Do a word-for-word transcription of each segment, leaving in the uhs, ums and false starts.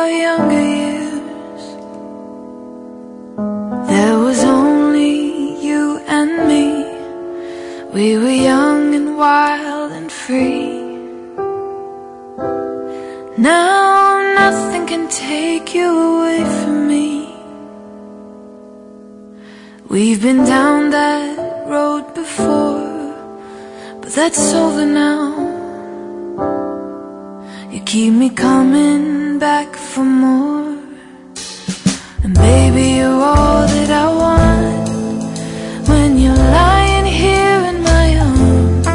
our younger years, there was only you and me. We were young and wild and free. Now nothing can take you away from me. We've been down that road before, but that's over now. You keep me coming back for more. And baby, you're all that I want when you're lying here in my arms.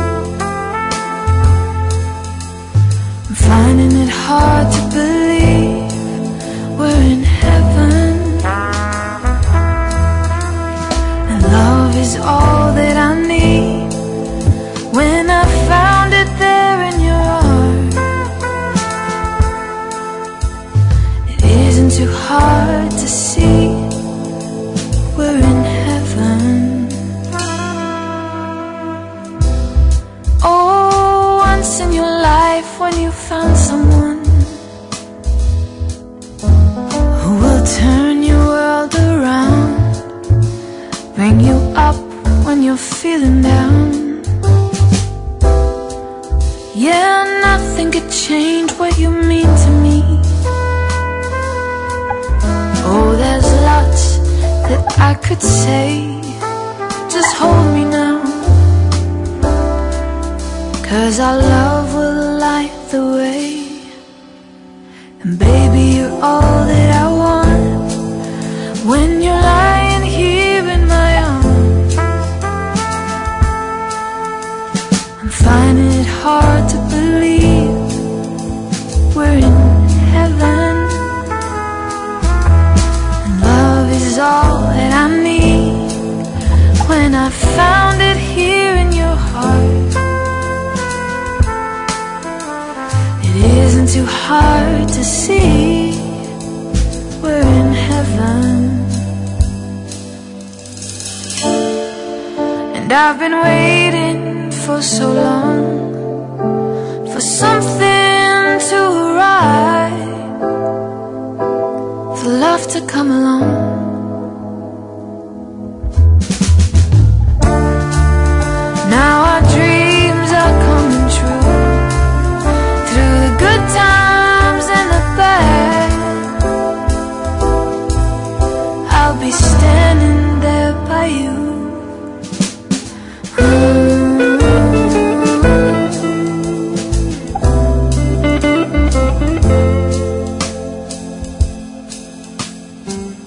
I'm finding it hard to believe we're in heaven, and love is all that I need. When I found it there in your arms, it isn't too hard to see we're in heaven. Oh, once in your life when you found someone who will turn your world around, bring you up when you're feeling down. Yeah, nothing could change what you mean to me. Oh, there's lots that I could say. Just hold me now, 'cause our love will light the way. And baby, you're all that I want when you're lying here in my arms. I'm finding it hard to believe we're in heaven, and love is all that I need. When I found it here in your heart, it isn't too hard to see we're in heaven. And I've been waiting for so long for something to arrive, for love to come along. Now our dreams are coming true, through the good times and the bad. I'll be standing there by you. Mm-hmm.